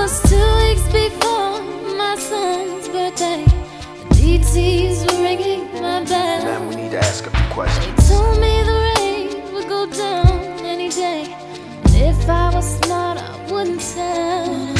was 2 weeks before my son's birthday. The DTs were ringing my bell. Man, we need to ask a few questions. They told me the rain would go down any day, and if I was smart, I wouldn't tell.